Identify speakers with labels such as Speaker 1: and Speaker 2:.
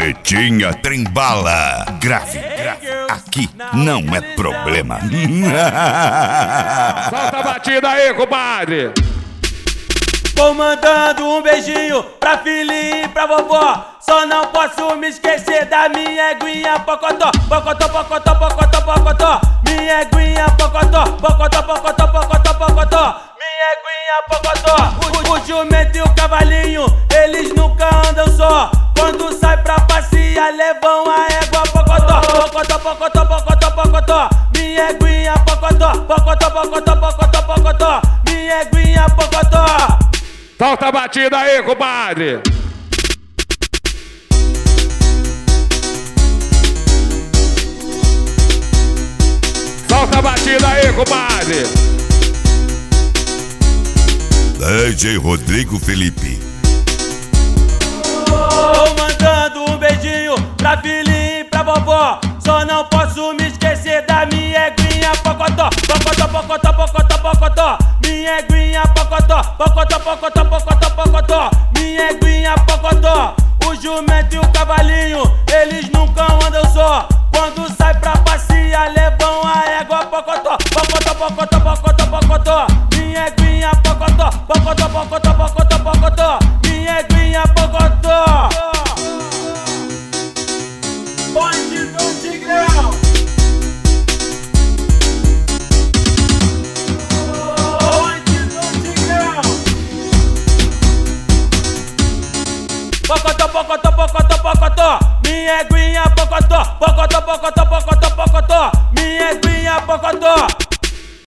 Speaker 1: Pretinha Trembala. Grave, aqui não é problema.
Speaker 2: Solta a batida aí, compadre.
Speaker 3: Vou mandando um beijinho pra filhinha e pra vovó. Só não posso me esquecer da minha eguinha pocotó. Pocotó, pocotó, pocotó, pocotó. Minha eguinha pocotó. Pocotó, pocotó, pocotó, pocotó. Minha eguinha pocotó. O jumento e o cavalinho, eles nunca andam só. Quando sai pra passear, levam a égua pocotó. Pocotó, pocotó, pocotó, pocotó. Minha eguinha pocotó. Pocotó, pocotó, pocotó, pocotó. Minha eguinha pocotó.
Speaker 2: Solta a batida aí, compadre. Solta a batida aí, compadre.
Speaker 1: DJ Rodrigo Felipe.
Speaker 3: Tô mandando um beijinho pra filhinha e pra vovó. Só não posso me esquecer da minha eguinha pocotó. Pocotó, pocotó, pocotó, pocotó. Minha eguinha pocotó. Pocotó, pocotó, pocotó, pocotó. Minha eguinha pocotó. O jumento e o cavalinho, eles nunca andam só. Quando sai pra passear, levam a égua pocotó. Pocotó, pocotó, pocotó, pocotó. Minha eguinha pocotó. Pocotó, pocotó, pocotó, pocotó. Minha eguinha pocotó. Bonde do Tigrão. Bonde do Tigrão. Pocotó, pocotó, pocotó, pocotó. Minha eguinha pocotó. Pocotó, pocotó,